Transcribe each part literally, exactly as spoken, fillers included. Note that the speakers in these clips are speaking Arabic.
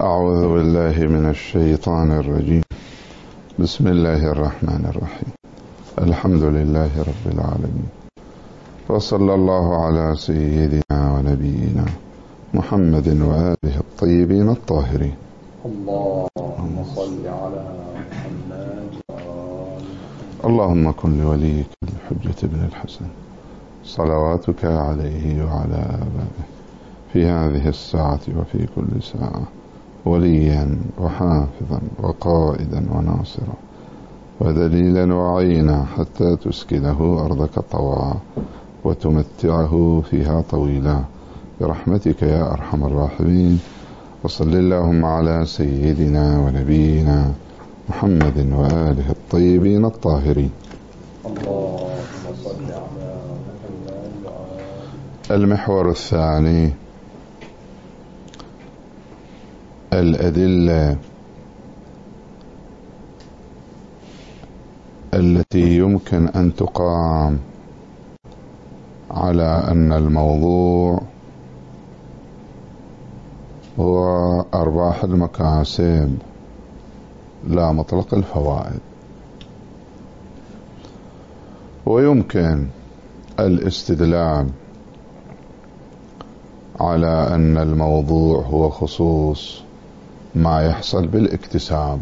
أعوذ بالله من الشيطان الرجيم. بسم الله الرحمن الرحيم. الحمد لله رب العالمين، وصلى الله على سيدنا ونبينا محمد وآله الطيبين الطاهرين. اللهم صل على محمد وآل اللهم كن لوليك الحجة بن الحسن صلواتك عليه وعلى آبائه في هذه الساعة وفي كل ساعة وليا وحافظا وقائدا وناصرا ودليلا وعينا حتى تسكنه أرضك طوعا وتمتعه فيها طويلا برحمتك يا أرحم الراحمين. وصل اللهم على سيدنا ونبينا محمد وآله الطيبين الطاهرين. اللهم صل على محمد وآل. المحور الثاني: الأدلة التي يمكن أن تقام على أن الموضوع هو أرباح المكاسب لا مطلق الفوائد، ويمكن الاستدلال على أن الموضوع هو خصوص ما يحصل بالاكتساب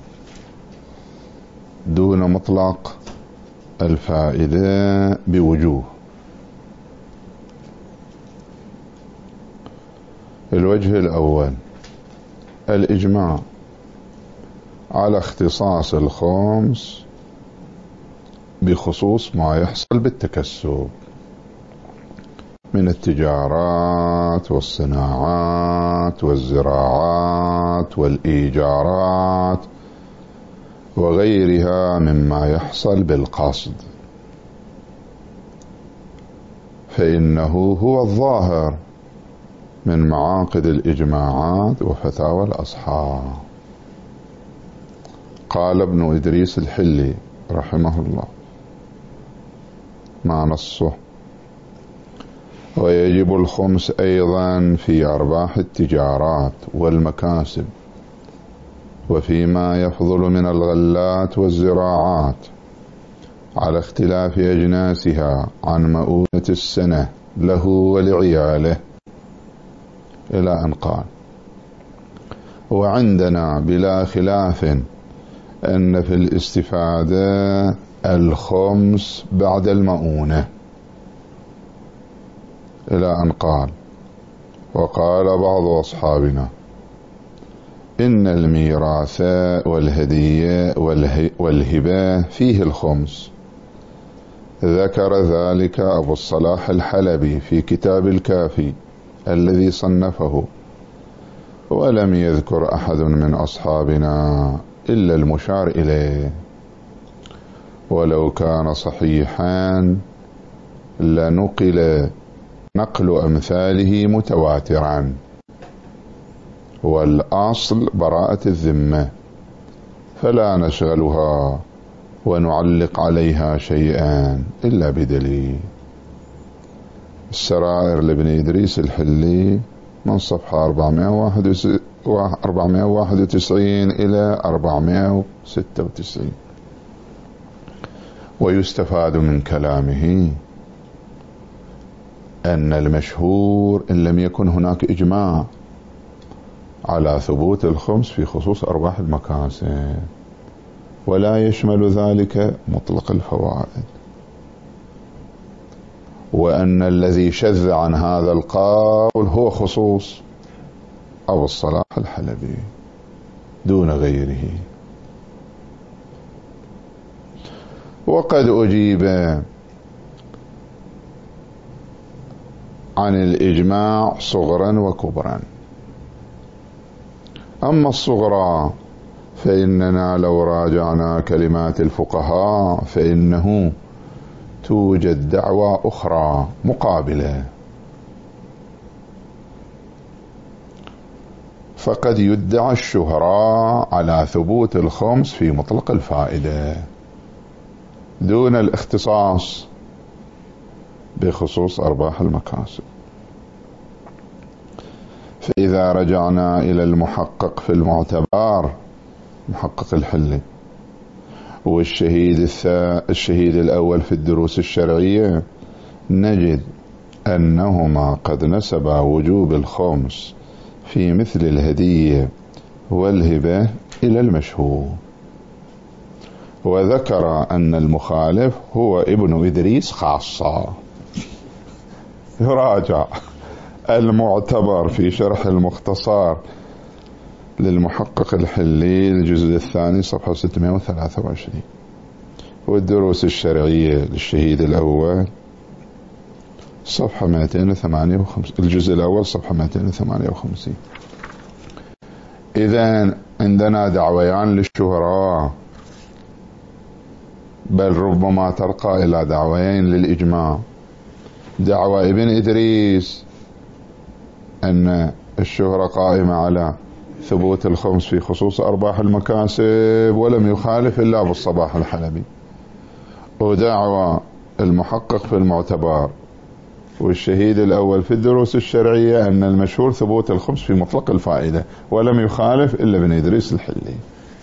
دون مطلق الفائدة بوجوه. الوجه الأول: الإجماع على اختصاص الخمس بخصوص ما يحصل بالتكسب من التجارات والصناعات والزراعات والإيجارات وغيرها مما يحصل بالقصد، فإنه هو الظاهر من معاقد الإجماعات وفتاوى الأصحاب. قال ابن إدريس الحلي رحمه الله ما نصه: ويجب الخمس أيضا في أرباح التجارات والمكاسب وفيما يفضل من الغلات والزراعات على اختلاف أجناسها عن مؤونة السنة له ولعياله، إلى أن قال: وعندنا بلا خلاف أن في الاستفادة الخمس بعد المؤونة، إلى أن قال: وقال بعض أصحابنا إن الميراث والهدية والهبة فيه الخمس. ذكر ذلك أبو الصلاح الحلبي في كتاب الكافي الذي صنفه، ولم يذكر أحد من أصحابنا إلا المشار إليه، ولو كان صحيحا لنقل نقل أمثاله متواترا، والأصل براءة الذمة، فلا نشغلها ونعلق عليها شيئا إلا بدليل. السرائر لابن إدريس الحلي من صفحة أربعمائة وواحد وتسعين إلى أربعمائة وستة وتسعين. ويستفاد من كلامه أن المشهور إن لم يكن هناك إجماع على ثبوت الخمس في خصوص أرباح المكاسب، ولا يشمل ذلك مطلق الفوائد، وأن الذي شذ عن هذا القول هو خصوص أبو الصلاح الحلبي دون غيره. وقد أجيب عن الإجماع صغرا وكبرا. أما الصغرى فإننا لو راجعنا كلمات الفقهاء فإنه توجد دعوى أخرى مقابلة، فقد يدعى الشهراء على ثبوت الخمس في مطلق الفائدة دون الاختصاص بخصوص أرباح المكاسب، فإذا رجعنا إلى المحقق في المعتبر محقق الحلي والشهيد الثا الشهيد الأول في الدروس الشرعية، نجد أنهما قد نسبا وجوب الخمس في مثل الهدية والهبة إلى المشهور، وذكر أن المخالف هو ابن إدريس خاصة. يراجع المعتبر في شرح المختصر للمحقق الحلي الجزء الثاني صفحة ستمائة وثلاثة وعشرين، والدروس الشرعية للشهيد الأول صفحة مئتين وثمانية وخمسين، الجزء الأول صفحة مئتين وثمانية وخمسين. إذن عندنا دعويان للشهراء، بل ربما ترقى إلى دعوين للإجماع. دعوى ابن إدريس أن الشهرة قائمة على ثبوت الخمس في خصوص أرباح المكاسب ولم يخالف إلا بالصباح الحلبي، ودعوى المحقق في المعتبر والشهيد الأول في الدروس الشرعية أن المشهور ثبوت الخمس في مطلق الفائدة ولم يخالف إلا ابن إدريس الحلي.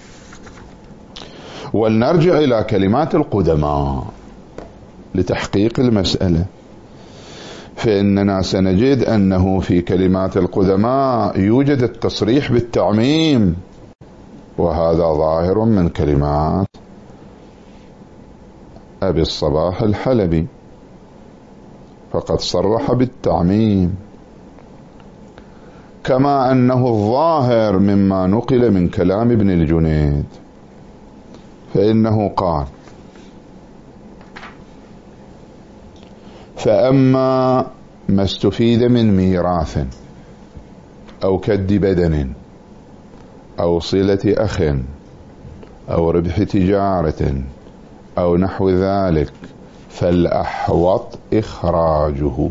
ولنرجع إلى كلمات القدماء لتحقيق المسألة، فإننا سنجد أنه في كلمات القدماء يوجد التصريح بالتعميم، وهذا ظاهر من كلمات أبي الصباح الحلبي، فقد صرح بالتعميم، كما أنه الظاهر مما نقل من كلام ابن الجنيد، فإنه قال: فأما ما استفيد من ميراث أو كد بدن أو صلة أخ أو ربح تجارة أو نحو ذلك فالأحوط إخراجه،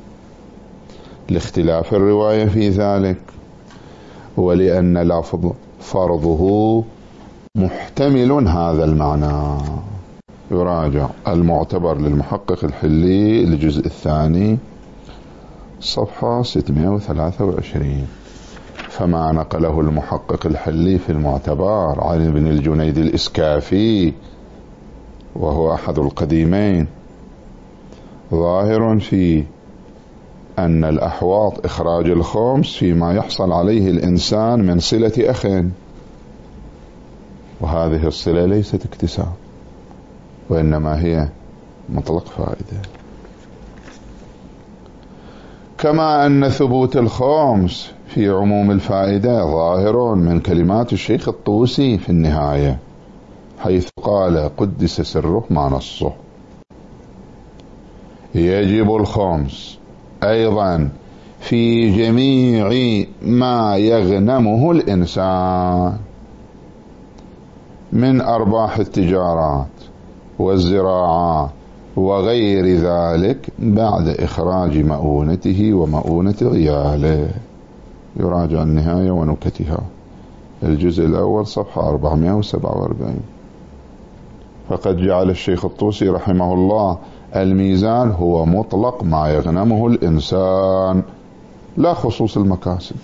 لاختلاف الرواية في ذلك، ولأن لفظ فرضه محتمل هذا المعنى. يراجع المعتبر للمحقق الحلي الجزء الثاني صفحة ستمائة وثلاثة وعشرين. فما نقله المحقق الحلي في المعتبر عن ابن الجنيد الإسكافي، وهو أحد القديمين، ظاهر في أن الأحواط إخراج الخمس فيما يحصل عليه الإنسان من صلة أخ، وهذه الصلة ليست اكتساب، وإنما هي مطلق فائدة. كما أن ثبوت الخمس في عموم الفائدة ظاهر من كلمات الشيخ الطوسي في النهاية، حيث قال قدس سره ما نصه: يجب الخمس أيضا في جميع ما يغنمه الإنسان من أرباح التجارات والزراعات وغير ذلك بعد إخراج مؤونته ومؤونة عياله. يراجع النهاية ونكتها الجزء الأول صفحة أربعمائة وسبعة وأربعين. فقد جعل الشيخ الطوسي رحمه الله الميزان هو مطلق ما يغنمه الإنسان لا خصوص المكاسب،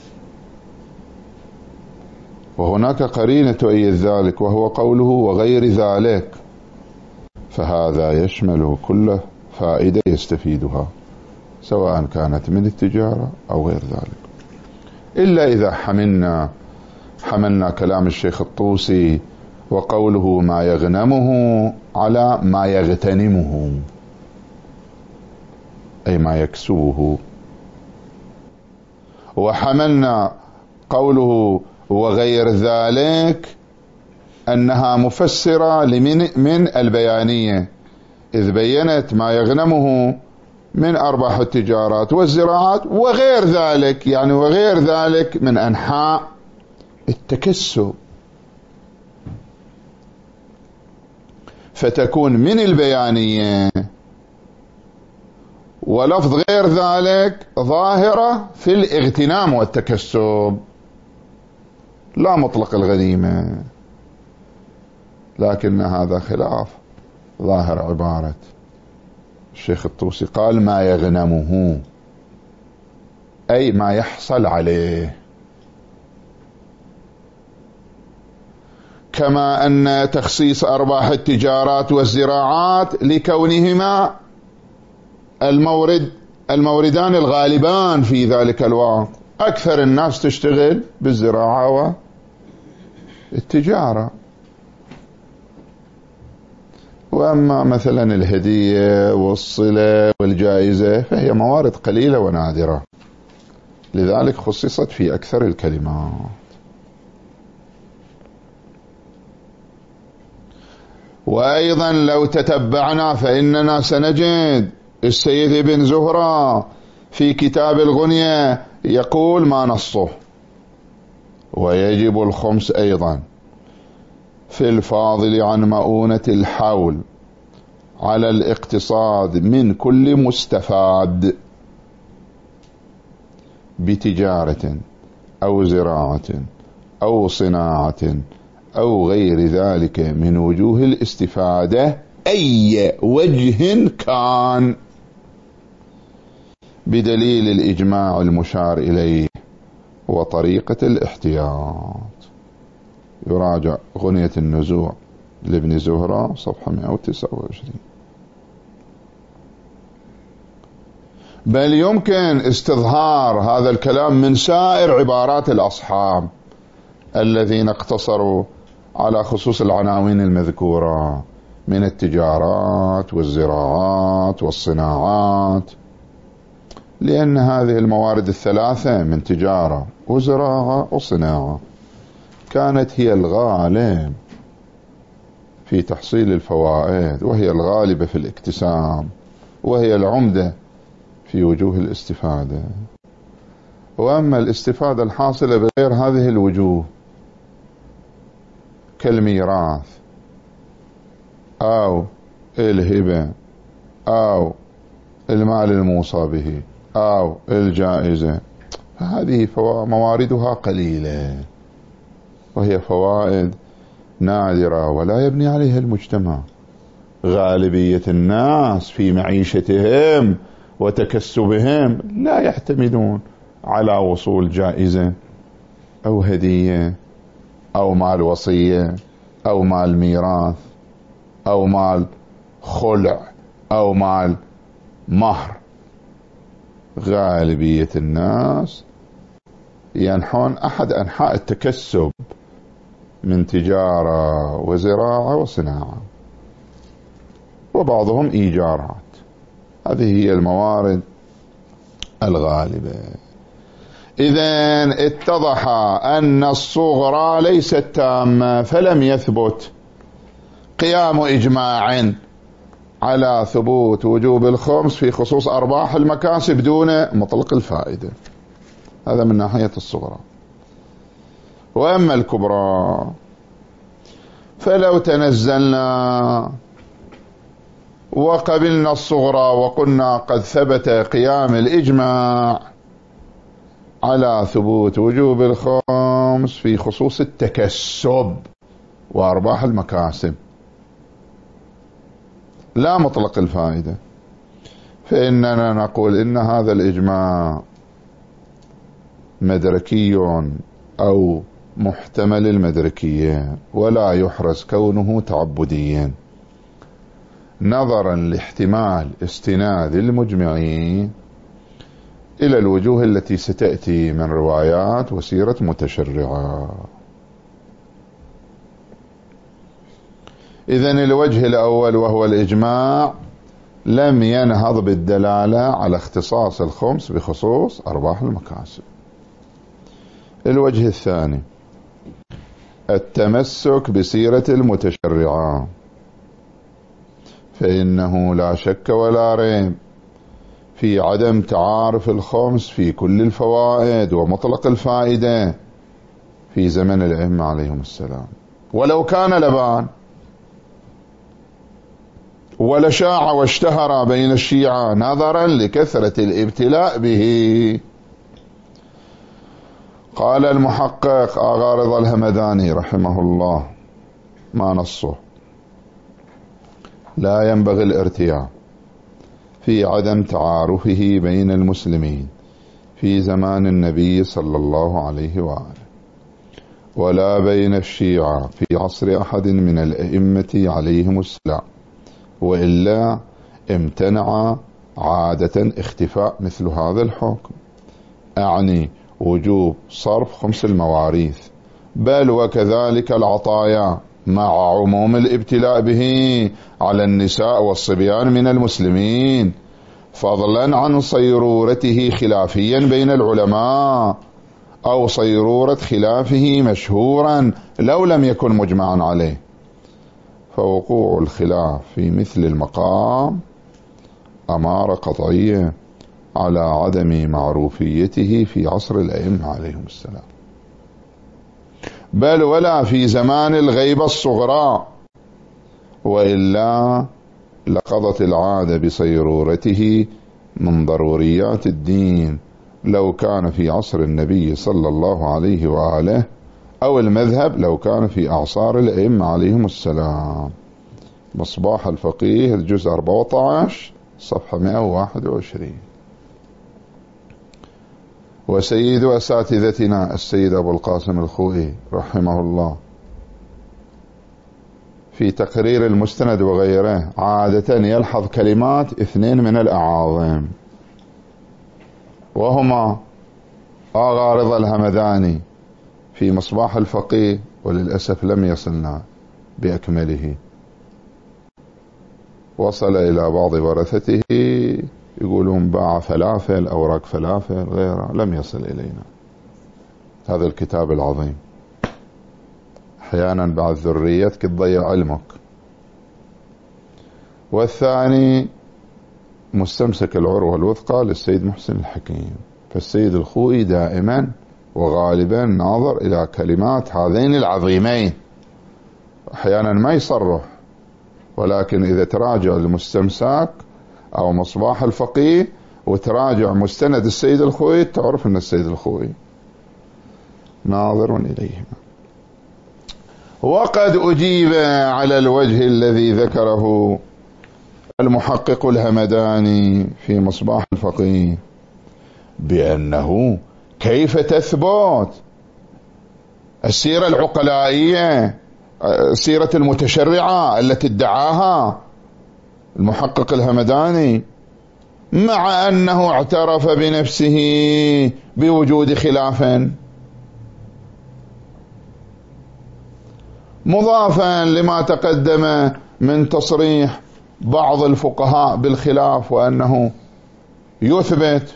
وهناك قرينة تؤيد ذلك وهو قوله وغير ذلك، فهذا يشمل كل فائدة يستفيدها سواء كانت من التجارة أو غير ذلك، إلا إذا حملنا حملنا كلام الشيخ الطوسي وقوله ما يغنمه على ما يغتنمه، أي ما يكسبه، وحملنا قوله وغير ذلك أنها مفسرة لمن من البيانية، إذ بينت ما يغنمه من أرباح التجارات والزراعات وغير ذلك، يعني وغير ذلك من أنحاء التكسب، فتكون من البيانية ولفظ غير ذلك ظاهرة في الاغتنام والتكسب لا مطلق الغنيمة، لكن هذا خلاف ظاهر عبارة الشيخ الطوسي، قال ما يغنمه، أي ما يحصل عليه. كما أن تخصيص أرباح التجارات والزراعات لكونهما المورد الموردان الغالبان في ذلك الوقت، أكثر الناس تشتغل بالزراعة والتجارة. وأما مثلا الهدية والصلة والجائزة فهي موارد قليلة ونادرة، لذلك خصصت في أكثر الكلمات. وأيضا لو تتبعنا فإننا سنجد السيد ابن زهرة في كتاب الغنية يقول ما نصه: ويجب الخمس أيضا في الفاضل عن مؤونة الحول على الاقتصاد من كل مستفاد بتجارة أو زراعة أو صناعة أو غير ذلك من وجوه الاستفادة أي وجه كان، بدليل الإجماع المشار إليه وطريقة الاحتياط. يراجع غنية النزوع لابن زهرة صفحة مئة وتسعة وعشرين. بل يمكن استظهار هذا الكلام من سائر عبارات الأصحاب الذين اقتصروا على خصوص العناوين المذكورة من التجارات والزراعات والصناعات، لأن هذه الموارد الثلاثة من تجارة وزراعة وصناعة كانت هي الغالب في تحصيل الفوائد، وهي الغالبة في الاكتساب، وهي العمدة في وجوه الاستفادة. وأما الاستفادة الحاصلة بغير هذه الوجوه كالميراث أو الهبة أو المال الموصى به أو الجائزة، فهذه مواردها قليلة وهي فوائد نادرة ولا يبني عليها المجتمع. غالبية الناس في معيشتهم وتكسبهم لا يعتمدون على وصول جائزة أو هدية أو مال وصية أو مال ميراث أو مال خلع أو مال مهر. غالبية الناس ينحون أحد أنحاء التكسب من تجارة وزراعة وصناعة، وبعضهم إيجارات. هذه هي الموارد الغالبة. إذن اتضح أن الصغرى ليست تامة، فلم يثبت قيام إجماع على ثبوت وجوب الخمس في خصوص أرباح المكاسب دون مطلق الفائدة. هذا من ناحية الصغرى. وأما الكبرى فلو تنزلنا وقبلنا الصغرى وقلنا قد ثبت قيام الإجماع على ثبوت وجوب الخمس في خصوص التكسب وأرباح المكاسب لا مطلق الفائدة، فإننا نقول إن هذا الإجماع مدركي أو محتمل المدركية، ولا يحرز كونه تعبديا نظرا لاحتمال استناد المجمعين إلى الوجوه التي ستأتي من روايات وسيرة متشرعة. إذن الوجه الأول وهو الإجماع لم ينهض بالدلالة على اختصاص الخمس بخصوص أرباح المكاسب. الوجه الثاني التمسك بسيرة المتشرعة، فإنه لا شك ولا ريب في عدم تعارف الخمس في كل الفوائد ومطلق الفائدة في زمن الأئمة عليهم السلام، ولو كان لبان ولشاع واشتهر بين الشيعة نظرا لكثرة الابتلاء به. قال المحقق آغا رضا الهمداني رحمه الله ما نصه: لا ينبغي الارتياب في عدم تعارفه بين المسلمين في زمان النبي صلى الله عليه وآله، ولا بين الشيعة في عصر أحد من الأئمة عليهم السلام، وإلا امتنع عادة اختفاء مثل هذا الحكم، أعني وجوب صرف خمس المواريث، بل وكذلك العطايا مع عموم الابتلاء به على النساء والصبيان من المسلمين، فضلا عن صيرورته خلافيا بين العلماء أو صيرورة خلافه مشهورا لو لم يكن مجمعا عليه. فوقوع الخلاف في مثل المقام أمارة قطعية على عدم معروفيته في عصر الأئمة عليهم السلام، بل ولا في زمان الغيبة الصغرى، وإلا لقضت العادة بصيرورته من ضروريات الدين لو كان في عصر النبي صلى الله عليه وآله، أو المذهب لو كان في أعصار الأئمة عليهم السلام. مصباح الفقيه الجزء أربعة عشر صفحة مئة وواحد وعشرين. وسيد أساتذتنا السيد أبو القاسم الخوئي رحمه الله في تقرير المستند وغيره عادة يلحظ كلمات اثنين من الأعاظم، وهما آغا رضا الهمداني في مصباح الفقيه، وللأسف لم يصلنا بأكمله، وصل إلى بعض ورثته يقولون باع فلافل، أوراق فلافل غيره، لم يصل إلينا هذا الكتاب العظيم. أحيانا بعد ذريتك تضيع علمك. والثاني مستمسك العروة الوثقى للسيد محسن الحكيم، فالسيد الخوئي دائما وغالبا ناظر إلى كلمات هذين العظيمين، أحيانا ما يصرح، ولكن إذا تراجع المستمسك أو مصباح الفقيه وتراجع مستند السيد الخوئي تعرف أن السيد الخوئي ناظر إليهما. وقد أجيب على الوجه الذي ذكره المحقق الهمداني في مصباح الفقيه بأنه كيف تثبت السيرة العقلائية، سيرة المتشرعة التي ادعاها المحقق الهمداني، مع أنه اعترف بنفسه بوجود خلاف، مضافا لما تقدم من تصريح بعض الفقهاء بالخلاف، وأنه يثبت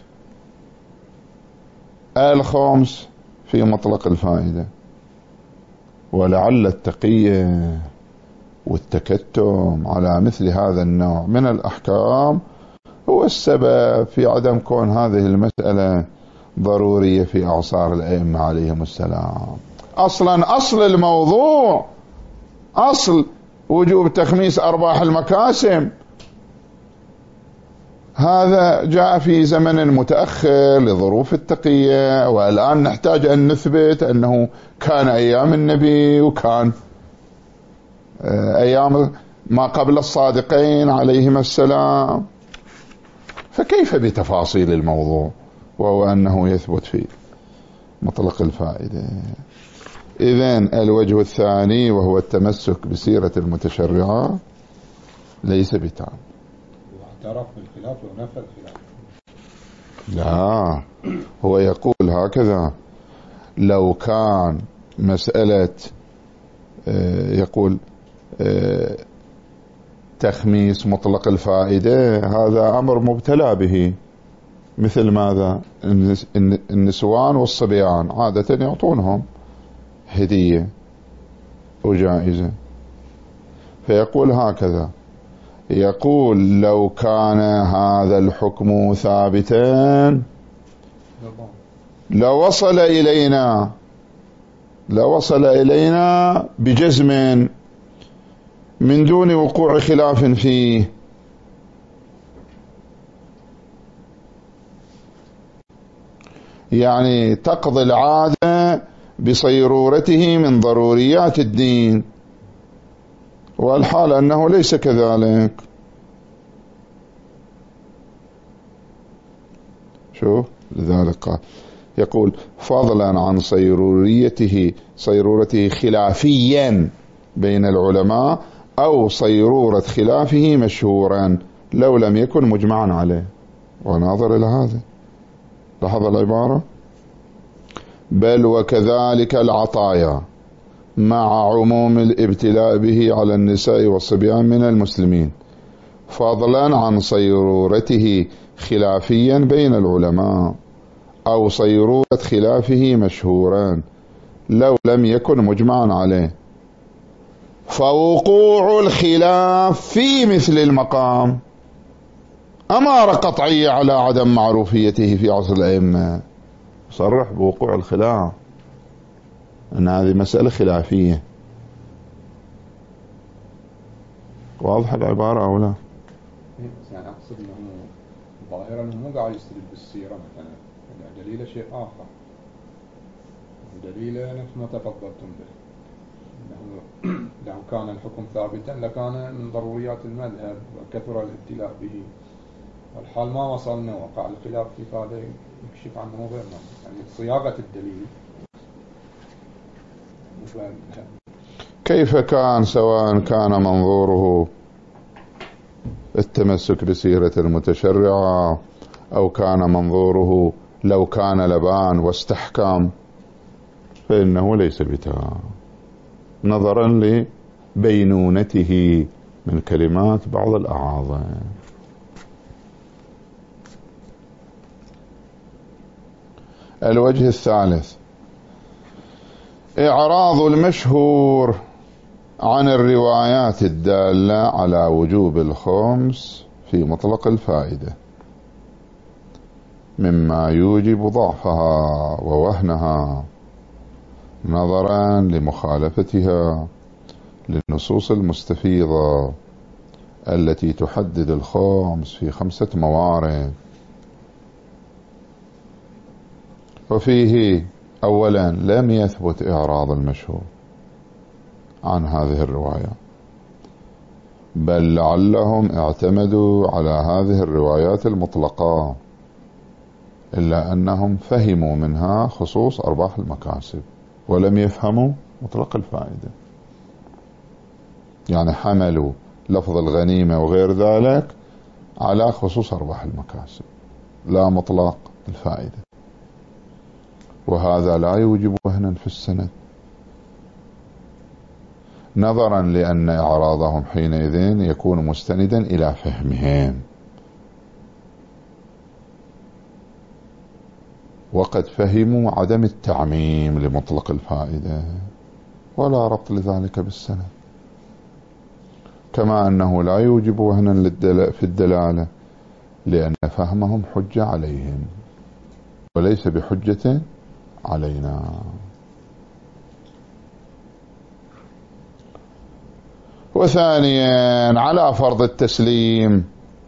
الخمس في مطلق الفائدة. ولعل التقية والتكتم على مثل هذا النوع من الأحكام هو السبب في عدم كون هذه المسألة ضرورية في أعصار الأئمة عليهم السلام. أصلا أصل الموضوع، أصل وجوب تخميس أرباح المكاسب، هذا جاء في زمن متأخر لظروف التقية، والآن نحتاج أن نثبت أنه كان أيام النبي وكان أيام ما قبل الصادقين عليهما السلام، فكيف بتفاصيل الموضوع وهو أنه يثبت في مطلق الفائدة؟ إذن الوجه الثاني وهو التمسك بسيرة المتشرعة ليس بتام. واعترف بالخلاف ونفى الخلاف. لا، هو يقول هكذا: لو كان مسألة يقول تخميس مطلق الفائدة هذا أمر مبتلى به، مثل ماذا؟ النسوان والصبيان عادة يعطونهم هدية وجائزة، فيقول هكذا، يقول لو كان هذا الحكم ثابتا لوصل إلينا لوصل إلينا بجزم من دون وقوع خلاف فيه، يعني تقضي العادة بصيرورته من ضروريات الدين، والحال أنه ليس كذلك. شوف لذلك قال يقول فضلا عن صيروريته صيرورته خلافيا بين العلماء أو صيرورة خلافه مشهورا لو لم يكن مجمعا عليه. وناظر إلى هذا، لاحظ العبارة: بل وكذلك العطايا مع عموم الابتلاء به على النساء والصبيان من المسلمين، فضلا عن صيرورته خلافيا بين العلماء أو صيرورة خلافه مشهورا لو لم يكن مجمعا عليه. فوقوع الخلاف في مثل المقام أمارة قطعية على عدم معروفيته في عصر الأئمة. صرح بوقوع الخلاف أن هذه مسألة خلافية. واضح العبارة أو لا؟ يعني أقصد أنه ظاهرا أنه مو قاعد يستدل بالسيرة مثلا، دليل شيء آخر، دليل نفس ما تفضلتم به، أنه لو كان الحكم ثابتا لكان من ضروريات المذهب وكثر الابتلاء به. والحال ما وصلنا، وقع الخلاف في هذا يكشف عنه غيرنا، يعني صياغة الدليل. كيف كان، سواء كان منظوره التمسك بسيرة المتشرعة أو كان منظوره لو كان لبان واستحكام، فإنه ليس بتام، نظرا لبينونته من كلمات بعض الأعاظم. الوجه الثالث: إعراض المشهور عن الروايات الدالة على وجوب الخمس في مطلق الفائدة مما يوجب ضعفها ووهنها، نظرا لمخالفتها للنصوص المستفيضة التي تحدد الخمس في خمسة موارد. وفيه أولا لم يثبت إعراض المشهور عن هذه الرواية، بل لعلهم اعتمدوا على هذه الروايات المطلقة، إلا أنهم فهموا منها خصوص أرباح المكاسب ولم يفهموا مطلق الفائدة. يعني حملوا لفظ الغنيمة وغير ذلك على خصوص أرباح المكاسب لا مطلق الفائدة، وهذا لا يوجب وهنا في السند، نظرا لأن إعراضهم حينئذ يكون مستندا إلى فهمهم، وقد فهموا عدم التعميم لمطلق الفائدة ولا ربط لذلك بالسند، كما أنه لا يوجب وهنا في الدلالة لأن فهمهم حجة عليهم وليس بحجة علينا. وثانيا على فرض التسليم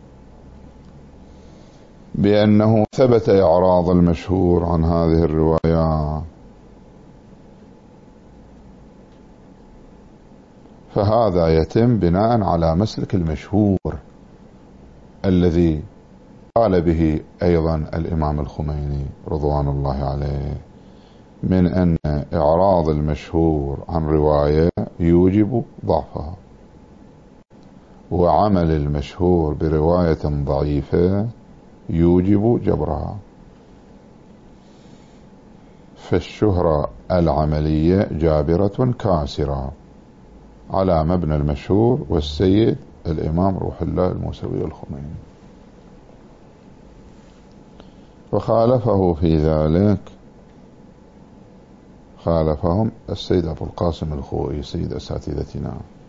بأنه ثبت إعراض المشهور عن هذه الروايات، فهذا يتم بناء على مسلك المشهور الذي قال به أيضا الإمام الخميني رضوان الله عليه، من أن إعراض المشهور عن رواية يوجب ضعفها، وعمل المشهور برواية ضعيفة يوجب جبرها. فالشهرة العملية جابرة كاسرة على مبنى المشهور والسيد الإمام روح الله الموسوي الخميني. وخالفه في ذلك خالفهم السيد أبو القاسم الخوئي سيد أساتذتنا،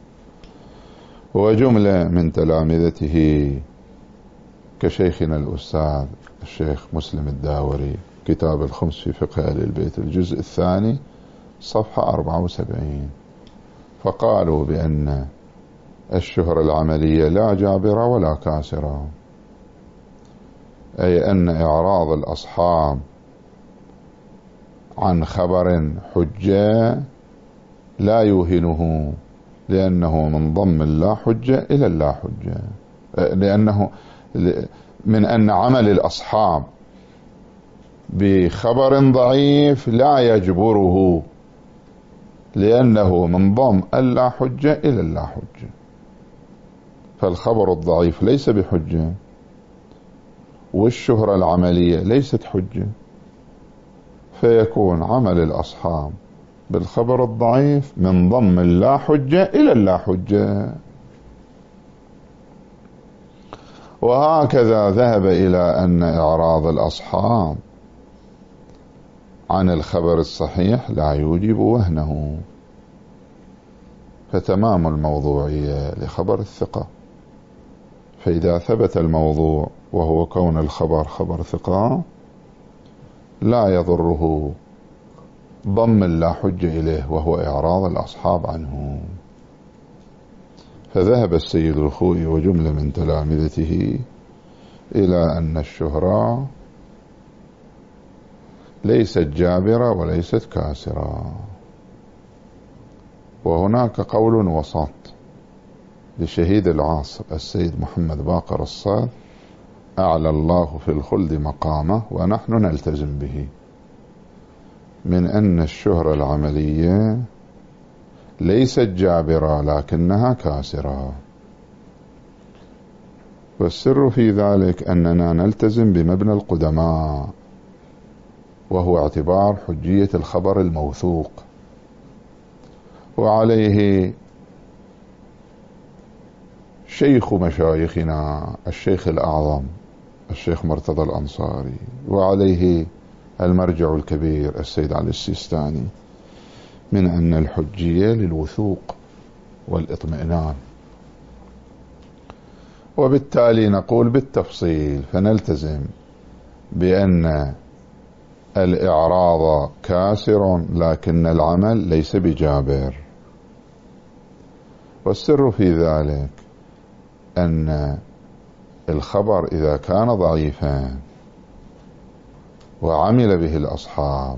وجملة من تلامذته كشيخنا الأستاذ الشيخ مسلم الداوري، كتاب الخمس في فقه أهل البيت الجزء الثاني صفحة أربعة وسبعين، فقالوا بأن الشهرة العملية لا جابرة ولا كاسرة، أي أن إعراض الأصحاب عن خبر حجة لا يوهنه، لأنه من ضم اللا حجة إلى اللا حجة، لأنه من أن عمل الأصحاب بخبر ضعيف لا يجبره، لأنه من ضم اللا حجة إلى اللا حجة، فالخبر الضعيف ليس بحجة، والشهرة العملية ليست حجة، فيكون عمل الأصحاب بالخبر الضعيف من ضم اللا حجة إلى اللا حجة. وهكذا ذهب إلى أن إعراض الأصحاب عن الخبر الصحيح لا يوجب وهنه، فتمام الموضوعية لخبر الثقة. فإذا ثبت الموضوع وهو كون الخبر خبر ثقة لا يضره ضم اللا حجة إليه وهو إعراض الأصحاب عنه. فذهب السيد الخوئي وجملة من تلامذته إلى أن الشهرة ليست جابرة وليست كاسرة. وهناك قول وسط لشهيد العاصر السيد محمد باقر الصاد أعلى الله في الخلد مقامه ونحن نلتزم به، من أن الشهرة العملية ليست جابرة لكنها كاسرة. والسر في ذلك أننا نلتزم بمبنى القدماء، وهو اعتبار حجية الخبر الموثوق، وعليه شيخ مشايخنا الشيخ الأعظم الشيخ مرتضى الأنصاري، وعليه المرجع الكبير السيد علي السيستاني، من أن الحجية للوثوق والإطمئنان. وبالتالي نقول بالتفصيل فنلتزم بأن الإعراض كاسر لكن العمل ليس بجابر. والسر في ذلك أن الخبر إذا كان ضعيفا وعمل به الأصحاب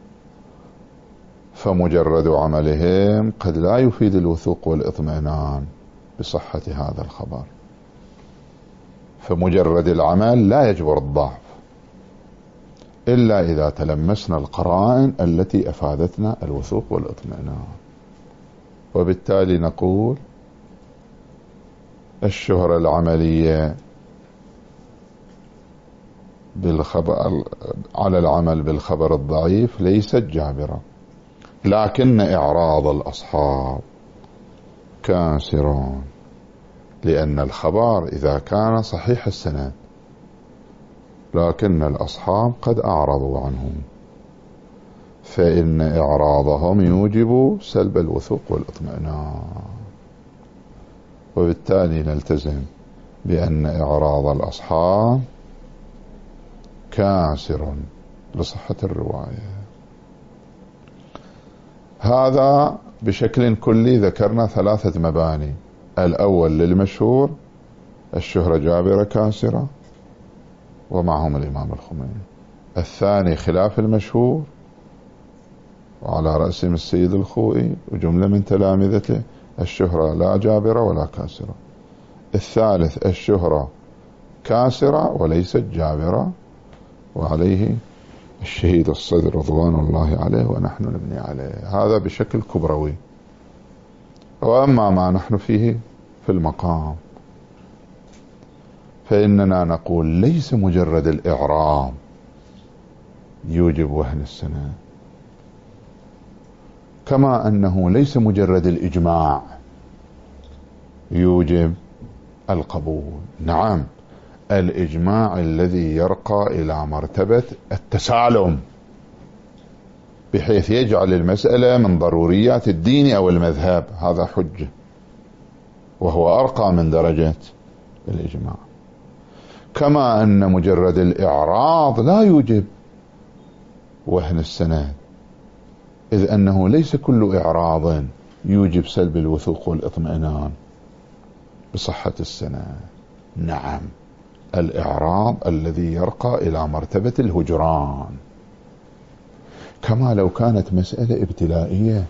فمجرد عملهم قد لا يفيد الوثوق والإطمئنان بصحة هذا الخبر، فمجرد العمل لا يجبر الضعف إلا إذا تلمسنا القرائن التي أفادتنا الوثوق والإطمئنان. وبالتالي نقول الشهرة العملية بالخبر على العمل بالخبر الضعيف ليست جابرة، لكن إعراض الأصحاب كاسر، لأن الخبر إذا كان صحيح السند لكن الأصحاب قد أعرضوا عنه، فإن إعراضهم يوجب سلب الوثوق والإطمئنان. وبالتالي نلتزم بأن إعراض الأصحاب كاسر لصحة الرواية. هذا بشكل كلي ذكرنا ثلاثة مباني: الأول للمشهور الشهرة جابرة كاسرة ومعهم الإمام الخميني، الثاني خلاف المشهور وعلى رأسهم السيد الخوئي وجملة من تلامذته الشهرة لا جابرة ولا كاسرة، الثالث الشهرة كاسرة وليست جابرة، وعليه الشهيد الصدر رضوان الله عليه ونحن نبني عليه. هذا بشكل كبروي. وأما ما نحن فيه في المقام فإننا نقول ليس مجرد الإعراب يوجب وهن السند، كما أنه ليس مجرد الإجماع يوجب القبول. نعم، الإجماع الذي يرقى إلى مرتبة التسالم بحيث يجعل المسألة من ضروريات الدين أو المذهب هذا حجة، وهو أرقى من درجة الإجماع. كما أن مجرد الإعراض لا يوجب وهن السند، إذ أنه ليس كل إعراض يوجب سلب الوثوق والإطمئنان بصحة السند. نعم، الإعراض الذي يرقى إلى مرتبة الهجران، كما لو كانت مسألة ابتلائية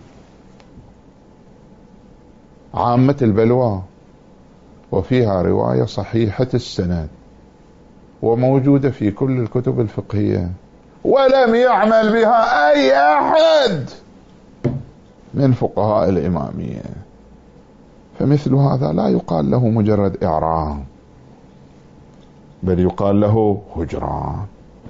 عامة البلوى وفيها رواية صحيحة السند وموجودة في كل الكتب الفقهية ولم يعمل بها أي أحد من فقهاء الإمامية، فمثل هذا لا يقال له مجرد إعرام، بل يقال له هجران.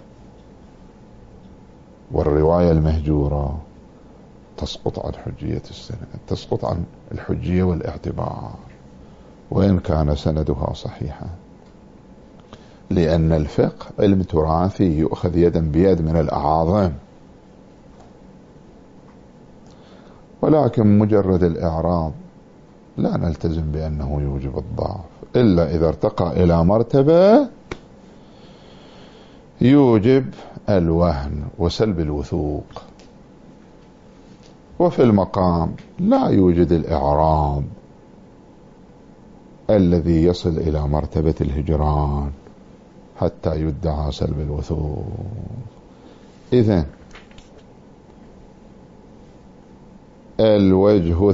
والرواية المهجورة تسقط عن حجية السند، تسقط عن الحجية والاعتبار وإن كان سندها صحيحا، لأن الفقه علم تراثي يؤخذ يدا بيد من الأعاظم، ولكن مجرد الإعراب لا نلتزم بأنه يوجب الضعف إلا إذا ارتقى إلى مرتبة يوجب الوهن وسلب الوثوق. وفي المقام لا يوجد الإعراب الذي يصل إلى مرتبة الهجران حتى يدعى سلب الوثوق. إذن الوجه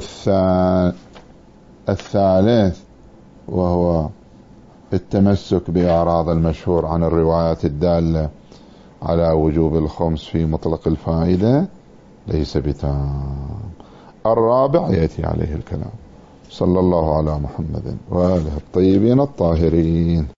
الثالث وهو التمسك بأعراض المشهور عن الروايات الدالة على وجوب الخمس في مطلق الفائدة ليس بتام. الرابع يأتي عليه الكلام. صلى الله على محمد وآله الطيبين الطاهرين.